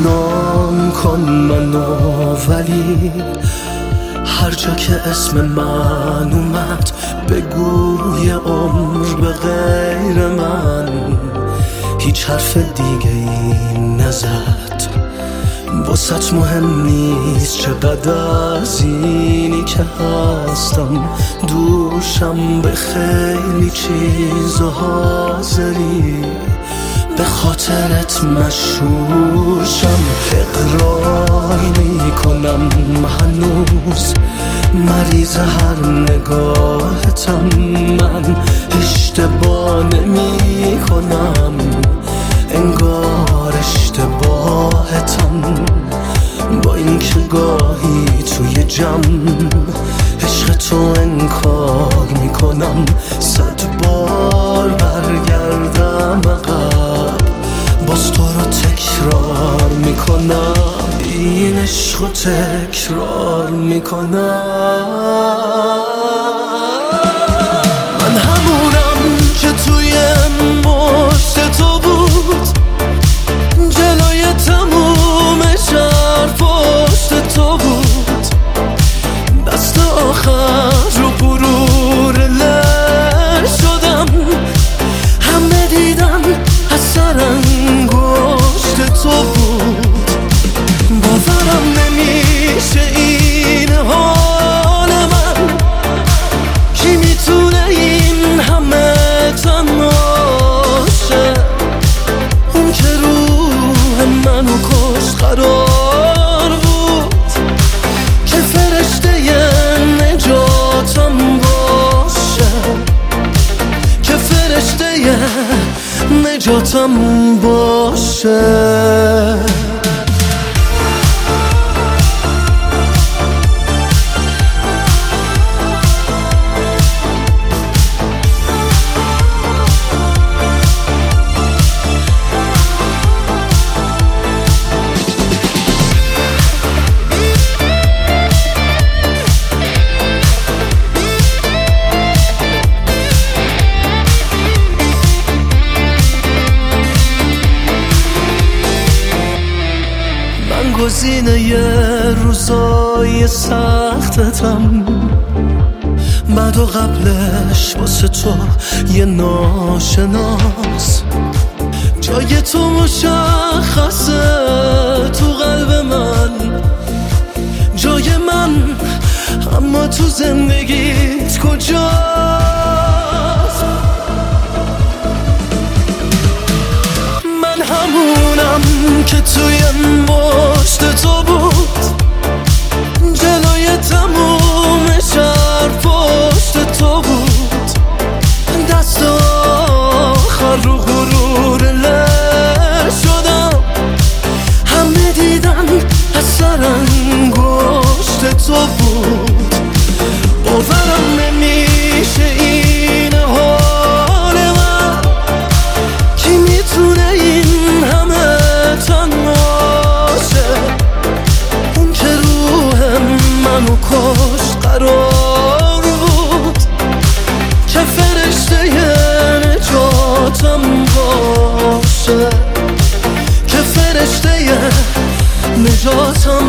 بدنام کن منو، ولی هر جا که اسم من اومد بگو یه عمر به غیر من هیچ حرف دیگه ای نزد. واسط مهم نیست چقدر از اینی که هستم دوشم، به خیلی چیزا حاضری به خاطرت مشهورشم. اقرار میکنم هنوز مریض هر نگاهتم، من اشتباه نمی کنم انگار اشتباهتم. با اینکه گاهی توی جمع عشق تو انکار میکنم، 100 بار برگردم عقب باز تو رو تکرار میکنم، این عشق رو تکرار میکنم. من همونم که توی مشت تو بود، جلوی تموم شهر پشت تو بود، دست آخر رو غرور لر شدم، همه دیدن اثر انگشت تو بود. باورم نمیشه این حال من، کی میتونه این همه تنها شه؟ اون که روح منو کش قرار بود که فرشته نجاتم باشه، که فرشته نجاتم باشه. گزینه یه روزای سختتم، بعد و قبلش واسه تو یه ناشناس، جای تو مشخصه تو قلب من، جای من اما تو زندگیت کجاست؟ من همونم که توی مشت تو بود، جلوی تموم شهر پشت تو بود، دست آخر رو غرور لر شدم، همه دیدن اثر انگشت تو بود. باورم نمیشه این حال من، کی میتونه این همه تنها شه؟ اون که روح منو کش قرار بود که فرشته نجاتم باشه، که فرشته نجاتم